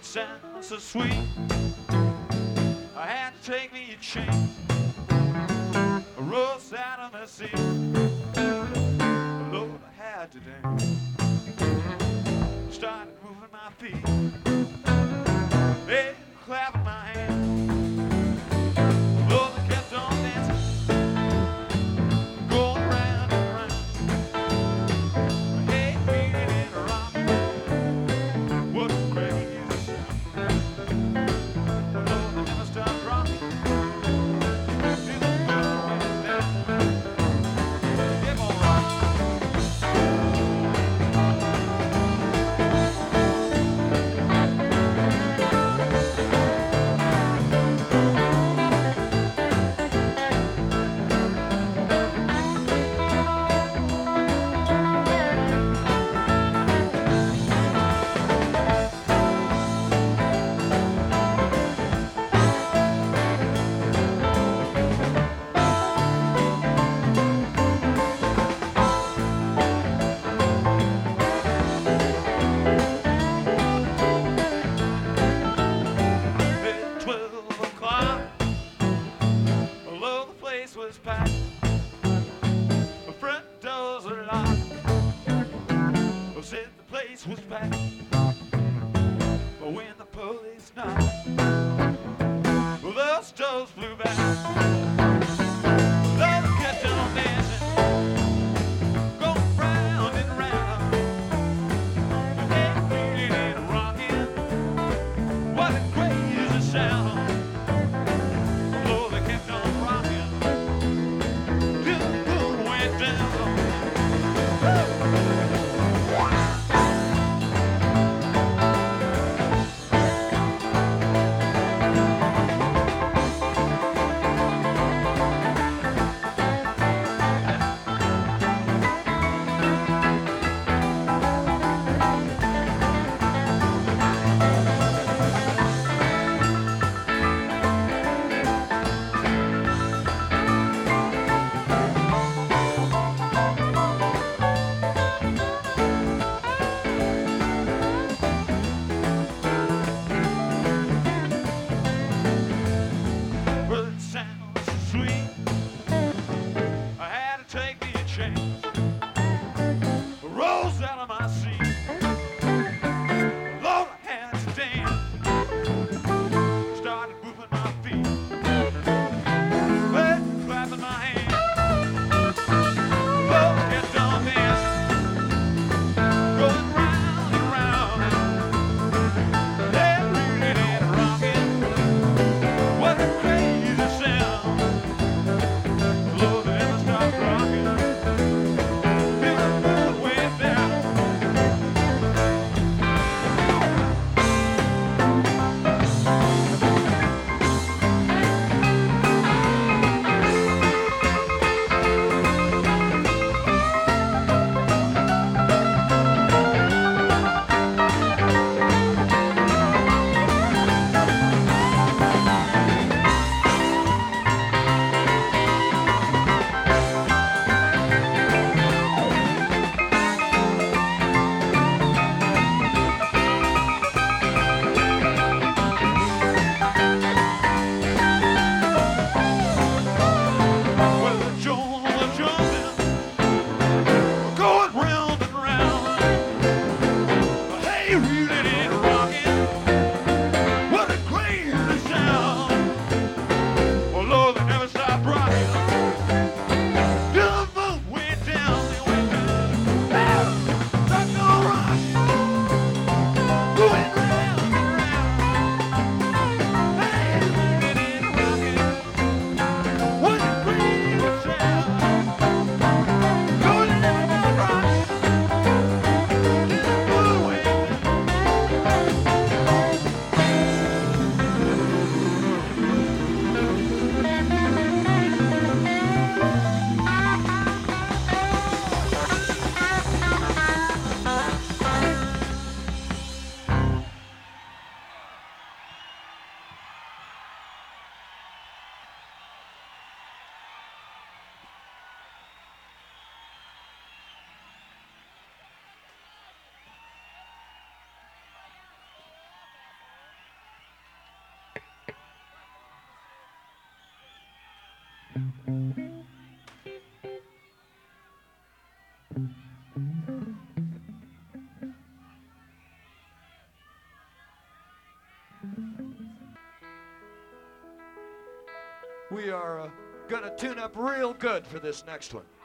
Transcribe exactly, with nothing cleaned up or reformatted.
sounds so sweet. I had to take me a chance. I rose out of my seat. Lord, I had to dance. Started moving my feet. Hey, clapping my hands. Lord, I kept on dancing. Going round and round. Hey, feeling it around. What a crazy sound. Lord, I never stopped rocking. Till the moon went down. Keep on rocking. At twelve o'clock, although the place was packed, the front doors were locked. I said the place was packed, but when the police knocked, well, those doors flew back. Lord, I kept on dancing, going round and round. Hey, feeling it rocking. What a crazy sound. Lord, they kept on rocking till the moon went down. we are uh, gonna tune up real good for this next one.